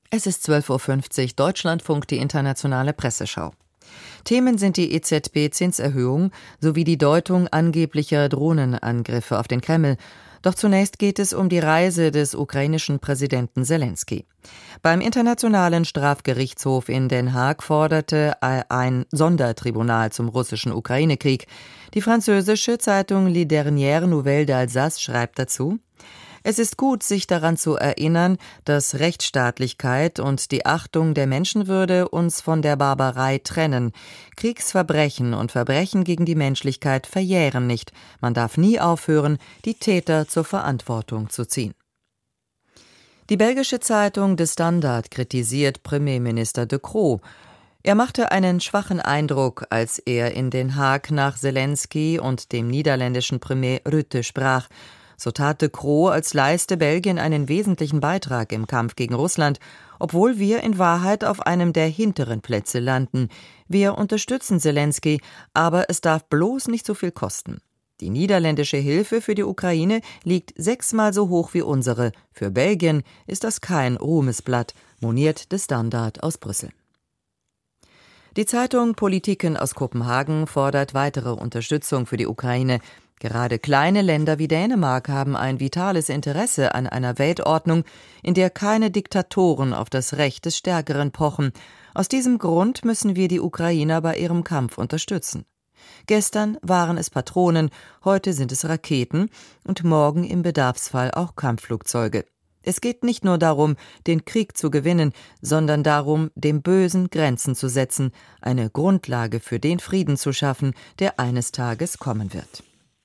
Es ist 12:50 Uhr, Deutschlandfunk, die internationale Presseschau. Themen sind die EZB-Zinserhöhung sowie die Deutung angeblicher Drohnenangriffe auf den Kreml. Doch zunächst geht es um die Reise des ukrainischen Präsidenten Selenskyj. Beim Internationalen Strafgerichtshof in Den Haag forderte ein Sondertribunal zum russischen Ukraine-Krieg. Die französische Zeitung Les Dernières Nouvelles d'Alsace schreibt dazu: Es ist gut, sich daran zu erinnern, dass Rechtsstaatlichkeit und die Achtung der Menschenwürde uns von der Barbarei trennen. Kriegsverbrechen und Verbrechen gegen die Menschlichkeit verjähren nicht. Man darf nie aufhören, die Täter zur Verantwortung zu ziehen. Die belgische Zeitung De Standaard kritisiert Premierminister De Croo. Er machte einen schwachen Eindruck, als er in Den Haag nach Selenskyj und dem niederländischen Premier Rutte sprach. So tat De Croo, als leiste Belgien einen wesentlichen Beitrag im Kampf gegen Russland, obwohl wir in Wahrheit auf einem der hinteren Plätze landen. Wir unterstützen Selenskyj, aber es darf bloß nicht so viel kosten. Die niederländische Hilfe für die Ukraine liegt 6-mal so hoch wie unsere. Für Belgien ist das kein Ruhmesblatt, moniert De Standaard aus Brüssel. Die Zeitung Politiken aus Kopenhagen fordert weitere Unterstützung für die Ukraine. Gerade kleine Länder wie Dänemark haben ein vitales Interesse an einer Weltordnung, in der keine Diktatoren auf das Recht des Stärkeren pochen. Aus diesem Grund müssen wir die Ukrainer bei ihrem Kampf unterstützen. Gestern waren es Patronen, heute sind es Raketen und morgen im Bedarfsfall auch Kampfflugzeuge. Es geht nicht nur darum, den Krieg zu gewinnen, sondern darum, dem Bösen Grenzen zu setzen, eine Grundlage für den Frieden zu schaffen, der eines Tages kommen wird.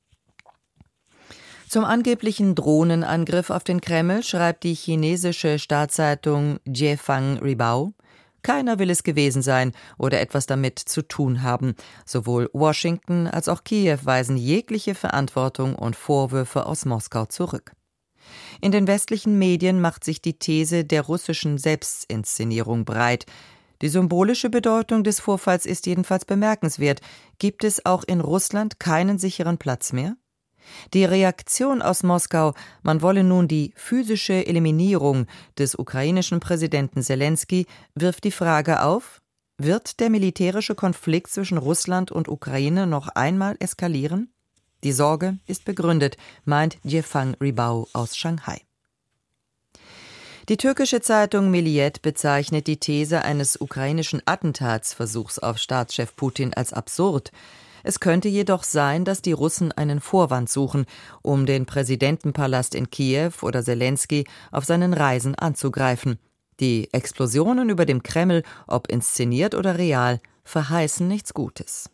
Zum angeblichen Drohnenangriff auf den Kreml schreibt die chinesische Staatszeitung Jiefang Ribao: Keiner will es gewesen sein oder etwas damit zu tun haben. Sowohl Washington als auch Kiew weisen jegliche Verantwortung und Vorwürfe aus Moskau zurück. In den westlichen Medien macht sich die These der russischen Selbstinszenierung breit. Die symbolische Bedeutung des Vorfalls ist jedenfalls bemerkenswert. Gibt es auch in Russland keinen sicheren Platz mehr? Die Reaktion aus Moskau, man wolle nun die physische Eliminierung des ukrainischen Präsidenten Selenskyj, wirft die Frage auf: Wird der militärische Konflikt zwischen Russland und Ukraine noch einmal eskalieren? Die Sorge ist begründet, meint Jiefang Ribao aus Shanghai. Die türkische Zeitung Milliyet bezeichnet die These eines ukrainischen Attentatsversuchs auf Staatschef Putin als absurd. Es könnte jedoch sein, dass die Russen einen Vorwand suchen, um den Präsidentenpalast in Kiew oder Selenskyj auf seinen Reisen anzugreifen. Die Explosionen über dem Kreml, ob inszeniert oder real, verheißen nichts Gutes.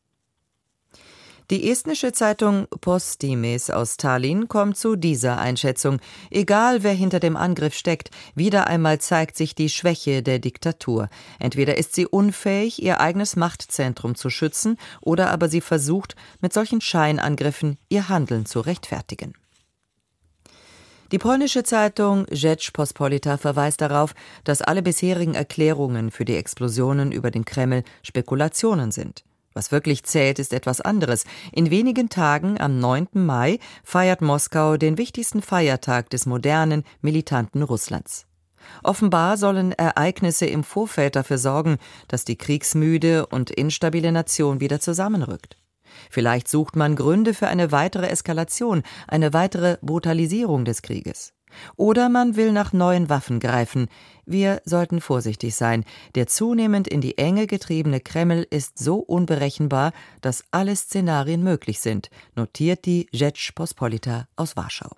Die estnische Zeitung Postimees aus Tallinn kommt zu dieser Einschätzung: Egal wer hinter dem Angriff steckt, wieder einmal zeigt sich die Schwäche der Diktatur. Entweder ist sie unfähig, ihr eigenes Machtzentrum zu schützen, oder aber sie versucht, mit solchen Scheinangriffen ihr Handeln zu rechtfertigen. Die polnische Zeitung Rzeczpospolita verweist darauf, dass alle bisherigen Erklärungen für die Explosionen über den Kreml Spekulationen sind. Was wirklich zählt, ist etwas anderes. In wenigen Tagen, am 9. Mai, feiert Moskau den wichtigsten Feiertag des modernen, militanten Russlands. Offenbar sollen Ereignisse im Vorfeld dafür sorgen, dass die kriegsmüde und instabile Nation wieder zusammenrückt. Vielleicht sucht man Gründe für eine weitere Eskalation, eine weitere Brutalisierung des Krieges. Oder man will nach neuen Waffen greifen. Wir sollten vorsichtig sein. Der zunehmend in die Enge getriebene Kreml ist so unberechenbar, dass alle Szenarien möglich sind, notiert die Rzeczpospolita aus Warschau.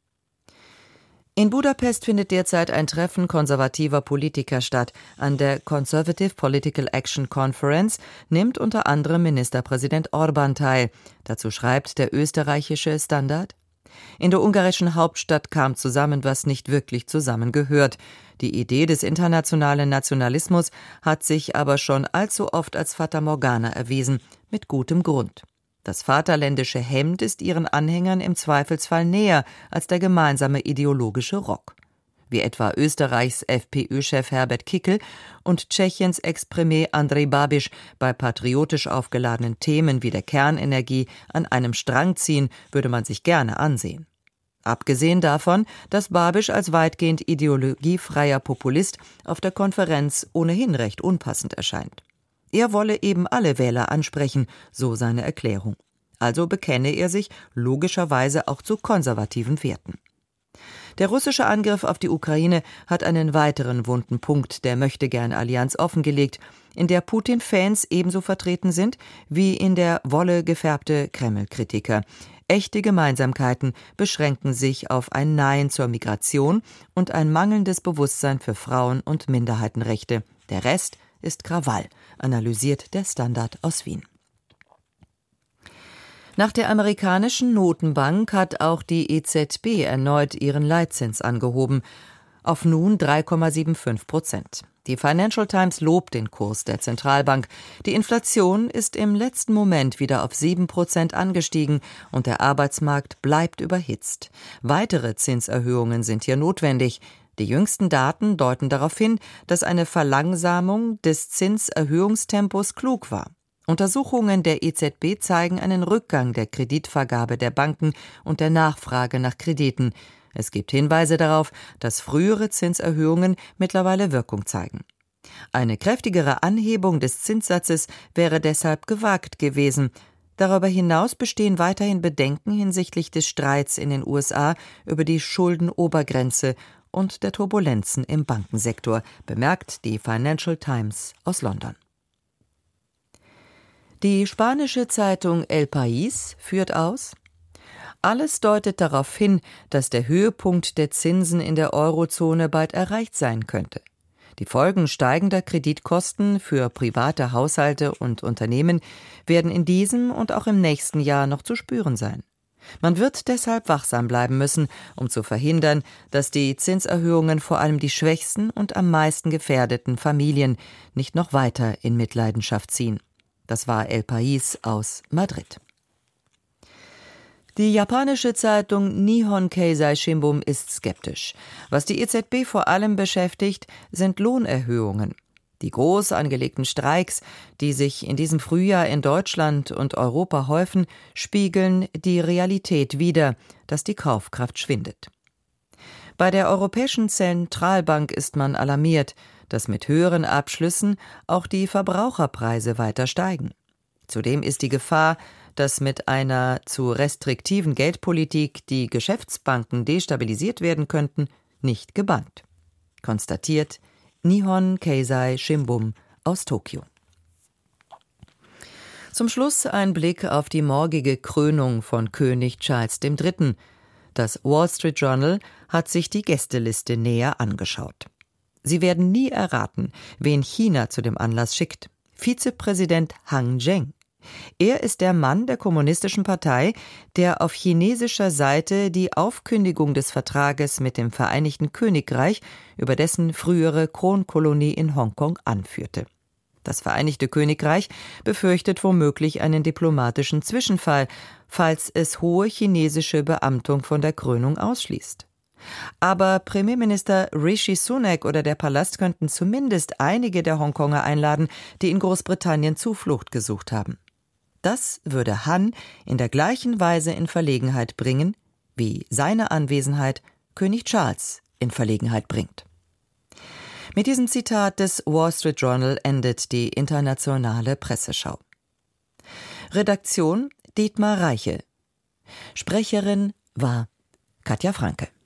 In Budapest findet derzeit ein Treffen konservativer Politiker statt. An der Conservative Political Action Conference nimmt unter anderem Ministerpräsident Orbán teil. Dazu schreibt der österreichische Standard: In der ungarischen Hauptstadt kam zusammen, was nicht wirklich zusammengehört. Die Idee des internationalen Nationalismus hat sich aber schon allzu oft als Fata Morgana erwiesen, mit gutem Grund. Das vaterländische Hemd ist ihren Anhängern im Zweifelsfall näher als der gemeinsame ideologische Rock. Wie etwa Österreichs FPÖ-Chef Herbert Kickl und Tschechiens Ex-Premier Andrej Babiš bei patriotisch aufgeladenen Themen wie der Kernenergie an einem Strang ziehen, würde man sich gerne ansehen. Abgesehen davon, dass Babiš als weitgehend ideologiefreier Populist auf der Konferenz ohnehin recht unpassend erscheint. Er wolle eben alle Wähler ansprechen, so seine Erklärung. Also bekenne er sich logischerweise auch zu konservativen Werten. Der russische Angriff auf die Ukraine hat einen weiteren wunden Punkt der Möchtegern-Allianz offengelegt, in der Putin-Fans ebenso vertreten sind wie in der Wolle gefärbte Kreml-Kritiker. Echte Gemeinsamkeiten beschränken sich auf ein Nein zur Migration und ein mangelndes Bewusstsein für Frauen- und Minderheitenrechte. Der Rest ist Krawall, analysiert der Standard aus Wien. Nach der amerikanischen Notenbank hat auch die EZB erneut ihren Leitzins angehoben, auf nun 3,75%. Die Financial Times lobt den Kurs der Zentralbank. Die Inflation ist im letzten Moment wieder auf 7% angestiegen und der Arbeitsmarkt bleibt überhitzt. Weitere Zinserhöhungen sind hier notwendig. Die jüngsten Daten deuten darauf hin, dass eine Verlangsamung des Zinserhöhungstempos klug war. Untersuchungen der EZB zeigen einen Rückgang der Kreditvergabe der Banken und der Nachfrage nach Krediten. Es gibt Hinweise darauf, dass frühere Zinserhöhungen mittlerweile Wirkung zeigen. Eine kräftigere Anhebung des Zinssatzes wäre deshalb gewagt gewesen. Darüber hinaus bestehen weiterhin Bedenken hinsichtlich des Streits in den USA über die Schuldenobergrenze und der Turbulenzen im Bankensektor, bemerkt die Financial Times aus London. Die spanische Zeitung El País führt aus: Alles deutet darauf hin, dass der Höhepunkt der Zinsen in der Eurozone bald erreicht sein könnte. Die Folgen steigender Kreditkosten für private Haushalte und Unternehmen werden in diesem und auch im nächsten Jahr noch zu spüren sein. Man wird deshalb wachsam bleiben müssen, um zu verhindern, dass die Zinserhöhungen vor allem die schwächsten und am meisten gefährdeten Familien nicht noch weiter in Mitleidenschaft ziehen. Das war El País aus Madrid. Die japanische Zeitung Nihon Keizai Shimbun ist skeptisch. Was die EZB vor allem beschäftigt, sind Lohnerhöhungen. Die groß angelegten Streiks, die sich in diesem Frühjahr in Deutschland und Europa häufen, spiegeln die Realität wider, dass die Kaufkraft schwindet. Bei der Europäischen Zentralbank ist man alarmiert, dass mit höheren Abschlüssen auch die Verbraucherpreise weiter steigen. Zudem ist die Gefahr, dass mit einer zu restriktiven Geldpolitik die Geschäftsbanken destabilisiert werden könnten, nicht gebannt. Konstatiert Nihon Keizai Shimbun aus Tokio. Zum Schluss ein Blick auf die morgige Krönung von König Charles III. Das Wall Street Journal hat sich die Gästeliste näher angeschaut. Sie werden nie erraten, wen China zu dem Anlass schickt. Vizepräsident Han Zheng. Er ist der Mann der Kommunistischen Partei, der auf chinesischer Seite die Aufkündigung des Vertrages mit dem Vereinigten Königreich über dessen frühere Kronkolonie in Hongkong anführte. Das Vereinigte Königreich befürchtet womöglich einen diplomatischen Zwischenfall, falls es hohe chinesische Beamtung von der Krönung ausschließt. Aber Premierminister Rishi Sunak oder der Palast könnten zumindest einige der Hongkonger einladen, die in Großbritannien Zuflucht gesucht haben. Das würde Han in der gleichen Weise in Verlegenheit bringen, wie seine Anwesenheit König Charles in Verlegenheit bringt. Mit diesem Zitat des Wall Street Journal endet die internationale Presseschau. Redaktion Dietmar Reiche. Sprecherin war Katja Franke.